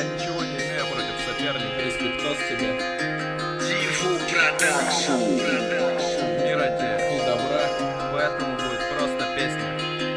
ничего не имею против соперника. Если кто с тебя, Мира тебе и добра. поэтому будет просто песня.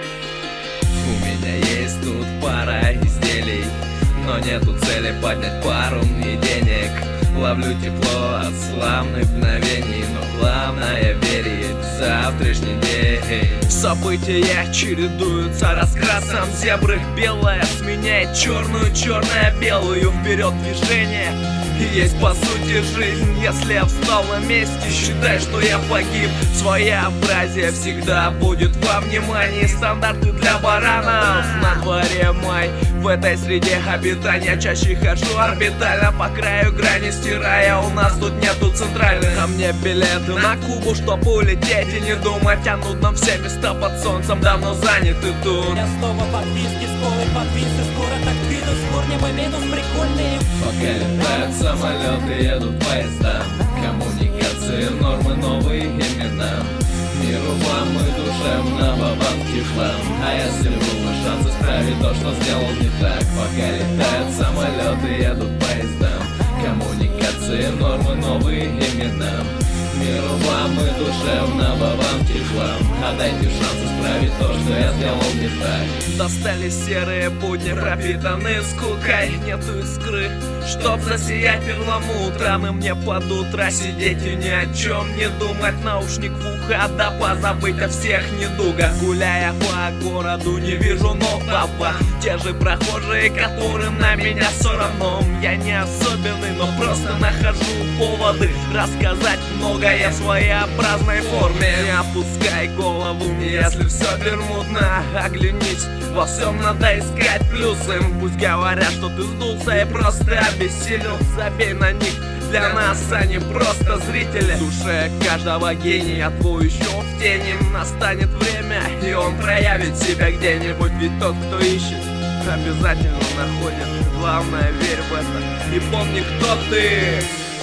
У меня есть тут пара изделий, но нету цели поднять пару и денег. Ловлю тепло от славных мгновений, но главное верить в завтрашний день. События чередуются раскрасом зебры. Белая сменяет черную, черная белую. Вперед движение и есть по сути жизнь. Если я встал на месте, считай, что я погиб. Своеобразие всегда будет во внимании. Стандарты для баранов. На дворе май. В этой среде обитания чаще хожу орбитально по краю грани стирая. У нас тут нету центральных, а мне билеты на Кубу, чтоб улететь и не думать о нудном. Все места под солнцем давно заняты тут. Я снова подвиски, сколы подвисы, скоро так виду, с корнем и минус прикольные. Пока летают самолеты, едут поезда, коммуникации, нормы, новые имена. Миру вам и душевного вам тепла. А если был бы шанс исправить то, что сделал не так? Пока летают самолеты, едут поезда, коммуникации, нормы, новые имена. Миру вам и душевного вам тепла. А дайте шанс исправить то, что я сделал не так. Достали серые будни, пропитанные скукой. Нету искры, чтоб засиять перламутром. И мне под утро сидеть и ни о чем не думать. Наушник в ухо, да позабыть о всех недугах. Гуляя по городу, не вижу нового. Те же прохожие, которым на меня все равно. Я не особенный, но просто нахожу поводы рассказать многое в своеобразной форме. Не опускай голову, если все бермудно. Оглянись, во всем надо искать плюсы. Пусть говорят, что ты сдулся и просто обессилел. Забей на них, для нас они просто зрители. В душе каждого гения твой еще в тени. Настанет время, и он проявит себя где-нибудь. Ведь тот, кто ищет, обязательно находит. Главное, верь в это и помни, кто ты.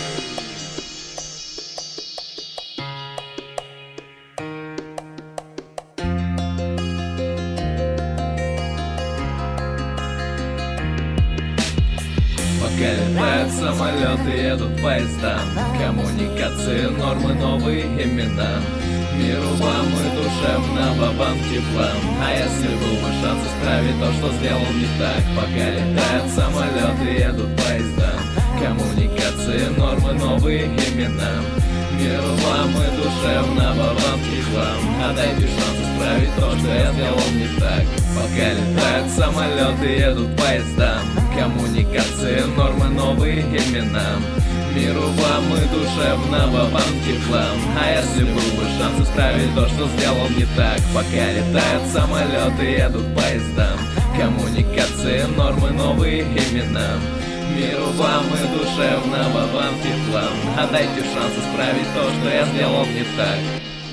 Пока летают самолеты, едут поезда, коммуникации, нормы, новые имена. Миру вам и душевного вам тепла. А если был бы шанс исправить то, что сделал не так? Пока летают самолеты, едут поезда, коммуникации, нормы, новые имена. Миру вам и душевного вам тепла. А дайте шанс исправить то, что я сделал не так. Пока летают самолеты, едут поезда, коммуникации, нормы, новые имена. Миру вам и душевного вам тепла. А если был бы шанс исправить то, что сделал не так? Пока летают самолеты, едут поезда, коммуникации, нормы, новые имена. Миру вам и душевного вам тепла. А дайте шанс исправить то, что я сделал не так.